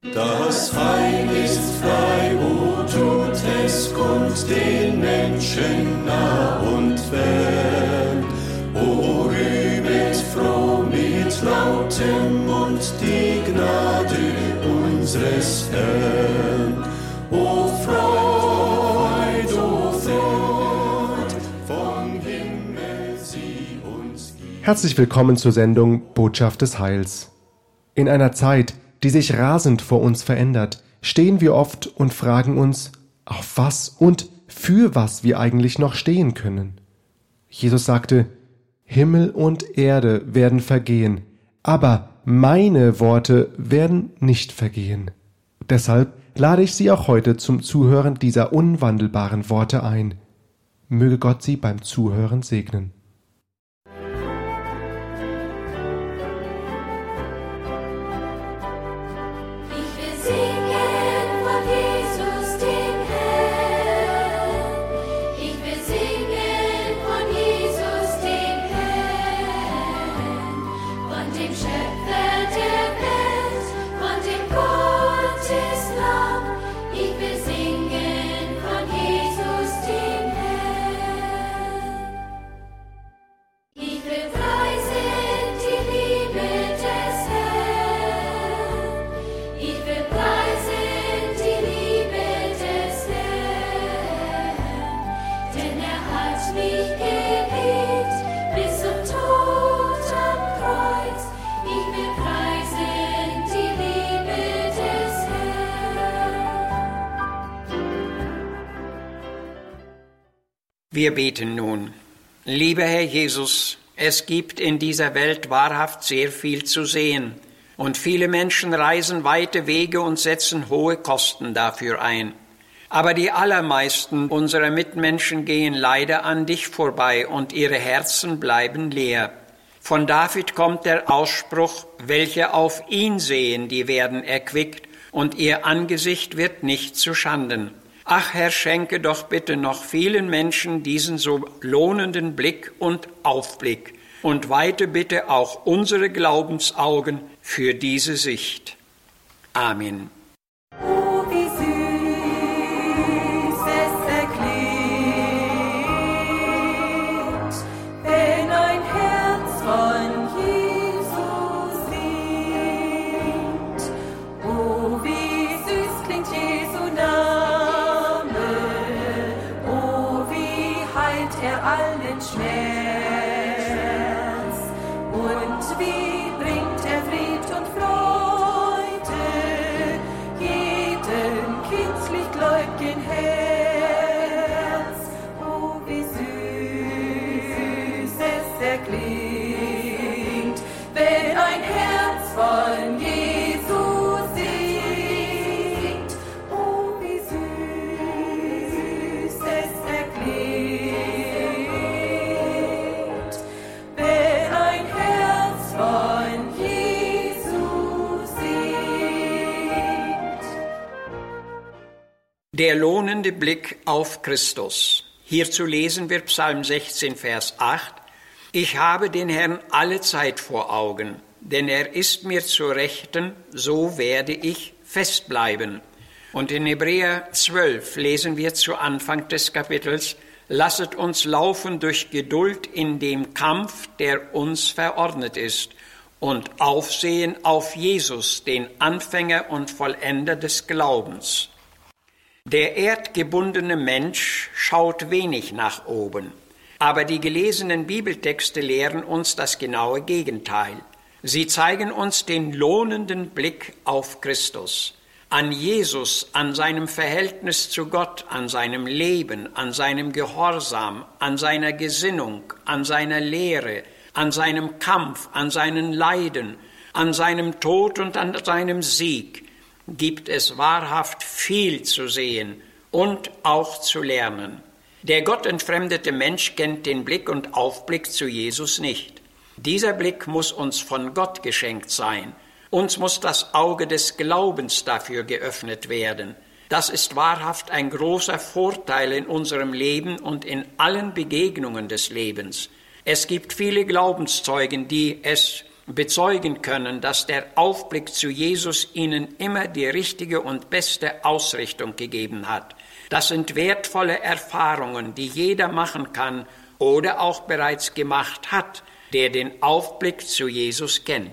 Das Heil ist frei, o tut es kund den Menschen nah und fern. O rühmet froh mit lautem Mund die Gnade unseres Herrn. O Freud, vom Himmel sie uns gibt. Herzlich willkommen zur Sendung Botschaft des Heils. In einer Zeit, die sich rasend vor uns verändert, stehen wir oft und fragen uns, auf was und für was wir eigentlich noch stehen können. Jesus sagte, Himmel und Erde werden vergehen, aber meine Worte werden nicht vergehen. Deshalb lade ich Sie auch heute zum Zuhören dieser unwandelbaren Worte ein. Möge Gott Sie beim Zuhören segnen. Wir beten nun. Lieber Herr Jesus, es gibt in dieser Welt wahrhaft sehr viel zu sehen und viele Menschen reisen weite Wege und setzen hohe Kosten dafür ein. Aber die allermeisten unserer Mitmenschen gehen leider an dich vorbei und ihre Herzen bleiben leer. Von David kommt der Ausspruch, welche auf ihn sehen, die werden erquickt und ihr Angesicht wird nicht zu Schanden. Ach Herr, schenke doch bitte noch vielen Menschen diesen so lohnenden Blick und Aufblick und weite bitte auch unsere Glaubensaugen für diese Sicht. Amen. Oh, wie süß es erklingt, wenn ein Herz von Jesus singt. Oh, wie süß klingt Jesu Name. Allen Schmerz und wie bringt Fried und Freude jedem kindlich gläubigen Herz. Oh, wie süß es erklingt, wenn ein Herz von Jesus singt. Oh, wie süß es erklingt. Der lohnende Blick auf Christus. Hierzu lesen wir Psalm 16, Vers 8. Ich habe den Herrn alle Zeit vor Augen, denn er ist mir zur Rechten, so werde ich festbleiben. Und in Hebräer 12 lesen wir zu Anfang des Kapitels, lasset uns laufen durch Geduld in dem Kampf, der uns verordnet ist, und aufsehen auf Jesus, den Anfänger und Vollender des Glaubens. Der erdgebundene Mensch schaut wenig nach oben, aber die gelesenen Bibeltexte lehren uns das genaue Gegenteil. Sie zeigen uns den lohnenden Blick auf Christus, an Jesus, an seinem Verhältnis zu Gott, an seinem Leben, an seinem Gehorsam, an seiner Gesinnung, an seiner Lehre, an seinem Kampf, an seinen Leiden, an seinem Tod und an seinem Sieg. Gibt es wahrhaft viel zu sehen und auch zu lernen. Der gottentfremdete Mensch kennt den Blick und Aufblick zu Jesus nicht. Dieser Blick muss uns von Gott geschenkt sein. Uns muss das Auge des Glaubens dafür geöffnet werden. Das ist wahrhaft ein großer Vorteil in unserem Leben und in allen Begegnungen des Lebens. Es gibt viele Glaubenszeugen, die es bezeugen können, dass der Aufblick zu Jesus ihnen immer die richtige und beste Ausrichtung gegeben hat. Das sind wertvolle Erfahrungen, die jeder machen kann oder auch bereits gemacht hat, der den Aufblick zu Jesus kennt.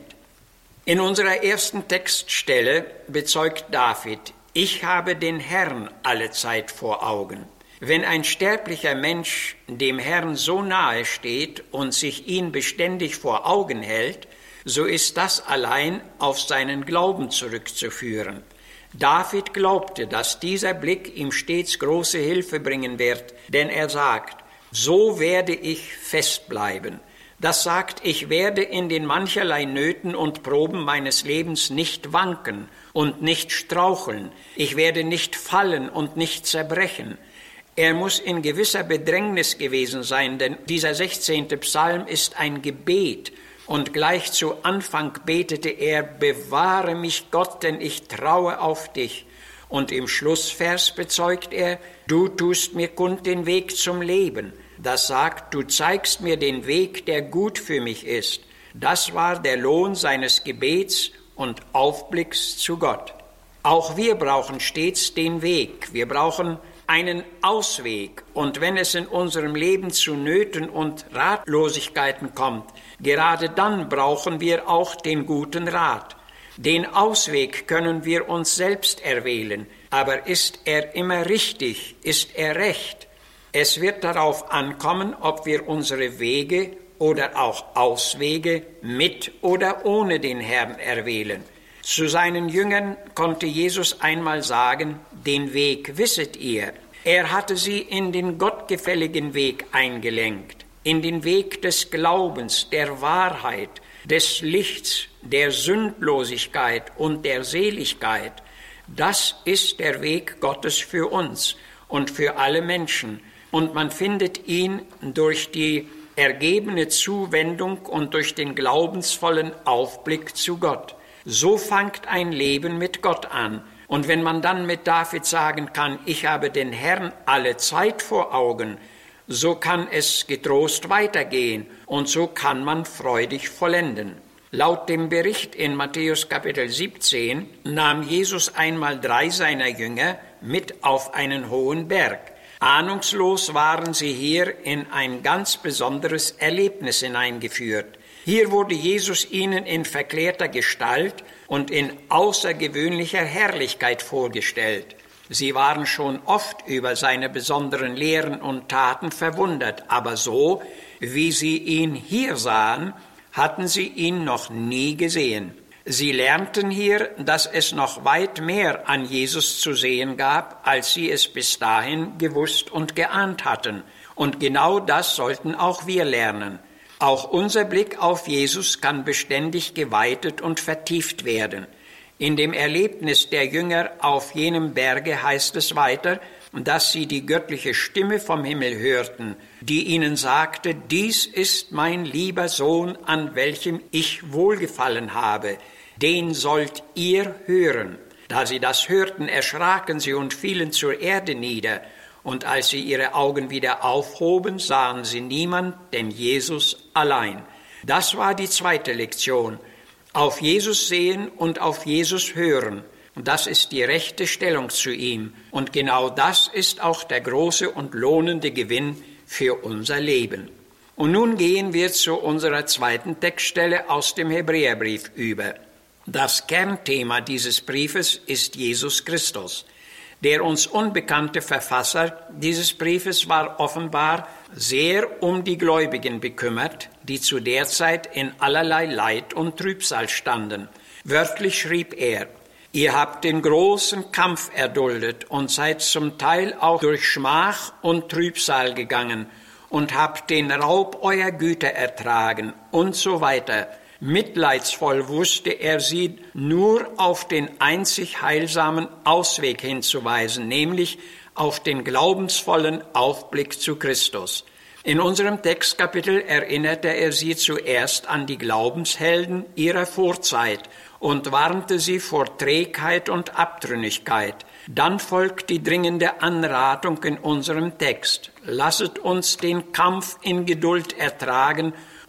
In unserer ersten Textstelle bezeugt David: Ich habe den Herrn allezeit vor Augen. Wenn ein sterblicher Mensch dem Herrn so nahe steht und sich ihn beständig vor Augen hält, so ist das allein auf seinen Glauben zurückzuführen. David glaubte, dass dieser Blick ihm stets große Hilfe bringen wird, denn er sagt: So werde ich festbleiben. Das sagt, ich werde in den mancherlei Nöten und Proben meines Lebens nicht wanken und nicht straucheln. Ich werde nicht fallen und nicht zerbrechen. Er muss in gewisser Bedrängnis gewesen sein, denn dieser 16. Psalm ist ein Gebet. Und gleich zu Anfang betete er: Bewahre mich, Gott, denn ich traue auf dich. Und im Schlussvers bezeugt er: Du tust mir kund den Weg zum Leben. Das sagt: Du zeigst mir den Weg, der gut für mich ist. Das war der Lohn seines Gebets und Aufblicks zu Gott. Auch wir brauchen stets den Weg. Wir brauchen einen Ausweg. Und wenn es in unserem Leben zu Nöten und Ratlosigkeiten kommt, gerade dann brauchen wir auch den guten Rat. Den Ausweg können wir uns selbst erwählen, aber ist er immer richtig? Ist er recht? Es wird darauf ankommen, ob wir unsere Wege oder auch Auswege mit oder ohne den Herrn erwählen. Zu seinen Jüngern konnte Jesus einmal sagen: Den Weg wisset ihr. Er hatte sie in den gottgefälligen Weg eingelenkt, in den Weg des Glaubens, der Wahrheit, des Lichts, der Sündlosigkeit und der Seligkeit. Das ist der Weg Gottes für uns und für alle Menschen. Und man findet ihn durch die ergebene Zuwendung und durch den glaubensvollen Aufblick zu Gott. So fängt ein Leben mit Gott an. Und wenn man dann mit David sagen kann: Ich habe den Herrn allezeit vor Augen, so kann es getrost weitergehen und so kann man freudig vollenden. Laut dem Bericht in Matthäus Kapitel 17 nahm Jesus einmal 3 seiner Jünger mit auf einen hohen Berg. Ahnungslos waren sie hier in ein ganz besonderes Erlebnis hineingeführt. Hier wurde Jesus ihnen in verklärter Gestalt und in außergewöhnlicher Herrlichkeit vorgestellt. Sie waren schon oft über seine besonderen Lehren und Taten verwundert, aber so, wie sie ihn hier sahen, hatten sie ihn noch nie gesehen. Sie lernten hier, dass es noch weit mehr an Jesus zu sehen gab, als sie es bis dahin gewusst und geahnt hatten. Und genau das sollten auch wir lernen. Auch unser Blick auf Jesus kann beständig geweitet und vertieft werden. In dem Erlebnis der Jünger auf jenem Berge heißt es weiter, dass sie die göttliche Stimme vom Himmel hörten, die ihnen sagte: Dies ist mein lieber Sohn, an welchem ich wohlgefallen habe. Den sollt ihr hören. Da sie das hörten, erschraken sie und fielen zur Erde nieder. Und als sie ihre Augen wieder aufhoben, sahen sie niemand, denn Jesus allein. Das war die zweite Lektion. Auf Jesus sehen und auf Jesus hören. Und das ist die rechte Stellung zu ihm. Und genau das ist auch der große und lohnende Gewinn für unser Leben. Und nun gehen wir zu unserer zweiten Textstelle aus dem Hebräerbrief über. Das Kernthema dieses Briefes ist Jesus Christus. Der uns unbekannte Verfasser dieses Briefes war offenbar sehr um die Gläubigen bekümmert, die zu der Zeit in allerlei Leid und Trübsal standen. Wörtlich schrieb er: Ihr habt den großen Kampf erduldet und seid zum Teil auch durch Schmach und Trübsal gegangen und habt den Raub eurer Güter ertragen und so weiter. Mitleidsvoll wusste er sie nur auf den einzig heilsamen Ausweg hinzuweisen, nämlich auf den glaubensvollen Aufblick zu Christus. In unserem Textkapitel erinnerte er sie zuerst an die Glaubenshelden ihrer Vorzeit und warnte sie vor Trägheit und Abtrünnigkeit. Dann folgt die dringende Anratung in unserem Text: Lasset uns den Kampf in Geduld ertragen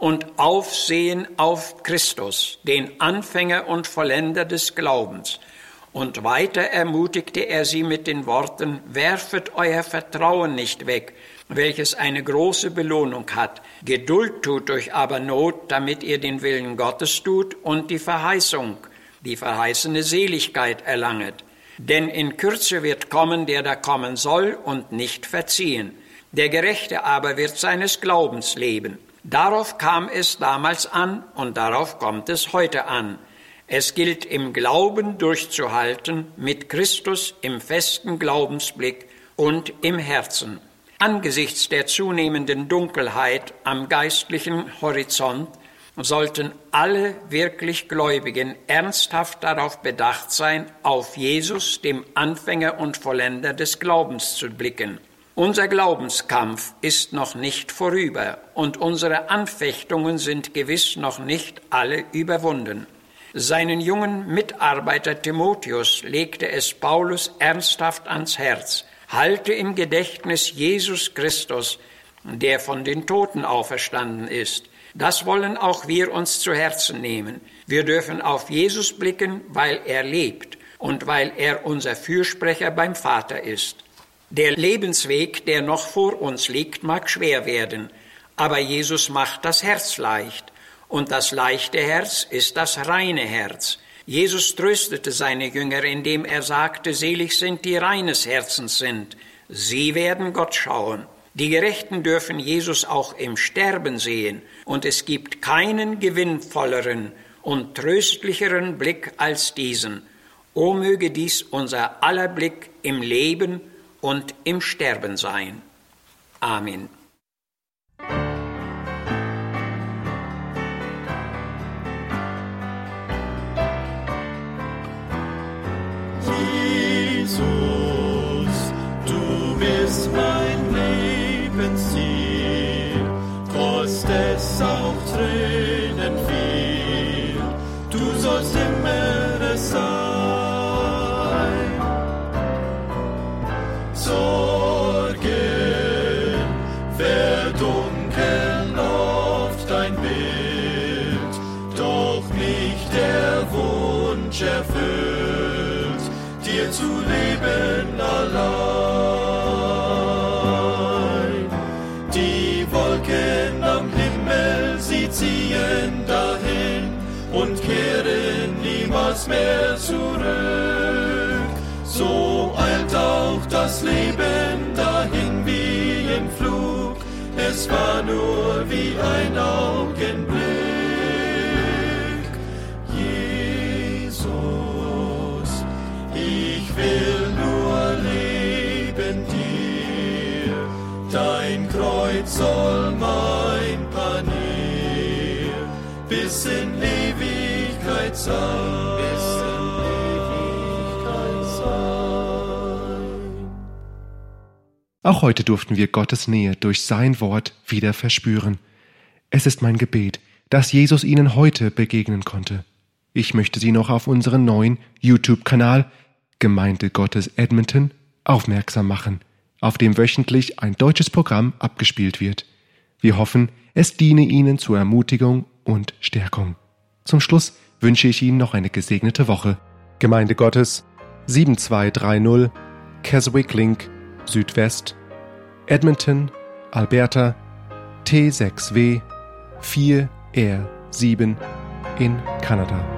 und aufsehen auf Christus, den Anfänger und Vollender des Glaubens. Und weiter ermutigte er sie mit den Worten, werfet euer Vertrauen nicht weg, welches eine große Belohnung hat. Geduld tut euch aber Not, damit ihr den Willen Gottes tut und die Verheißung, die verheißene Seligkeit erlanget. Denn in Kürze wird kommen, der da kommen soll und nicht verziehen. Der Gerechte aber wird seines Glaubens leben. Darauf kam es damals an und darauf kommt es heute an. Es gilt im Glauben durchzuhalten, mit Christus im festen Glaubensblick und im Herzen. Angesichts der zunehmenden Dunkelheit am geistlichen Horizont sollten alle wirklich Gläubigen ernsthaft darauf bedacht sein, auf Jesus, dem Anfänger und Vollender des Glaubens, zu blicken. Unser Glaubenskampf ist noch nicht vorüber und unsere Anfechtungen sind gewiss noch nicht alle überwunden. Seinen jungen Mitarbeiter Timotheus legte es Paulus ernsthaft ans Herz: Halte im Gedächtnis Jesus Christus, der von den Toten auferstanden ist. Das wollen auch wir uns zu Herzen nehmen. Wir dürfen auf Jesus blicken, weil er lebt und weil er unser Fürsprecher beim Vater ist. Der Lebensweg, der noch vor uns liegt, mag schwer werden, aber Jesus macht das Herz leicht. Und das leichte Herz ist das reine Herz. Jesus tröstete seine Jünger, indem er sagte, selig sind die reines Herzens sind. Sie werden Gott schauen. Die Gerechten dürfen Jesus auch im Sterben sehen. Und es gibt keinen gewinnvolleren und tröstlicheren Blick als diesen. O möge dies unser aller Blick im Leben und im Sterben sein. Amen. Jesus, du bist mein Lebensziel, kost es auch Tränen viel, du sollst immer es sein. Sorgen verdunkeln oft dein Bild, doch nicht der Wunsch erfüllt, dir zu leben allein. Die Wolken am Himmel, sie ziehen dahin und kehren niemals mehr zurück. So eilt auch das Leben dahin wie im Flug, es war nur wie ein Augenblick. Jesus, ich will nur leben dir, dein Kreuz soll mein Panier bis in Ewigkeit sein. Auch heute durften wir Gottes Nähe durch sein Wort wieder verspüren. Es ist mein Gebet, dass Jesus Ihnen heute begegnen konnte. Ich möchte Sie noch auf unseren neuen YouTube-Kanal Gemeinde Gottes Edmonton aufmerksam machen, auf dem wöchentlich ein deutsches Programm abgespielt wird. Wir hoffen, es diene Ihnen zur Ermutigung und Stärkung. Zum Schluss wünsche ich Ihnen noch eine gesegnete Woche. Gemeinde Gottes 7230 Keswick Link Südwest, Edmonton, Alberta, T6W 4R7 in Kanada.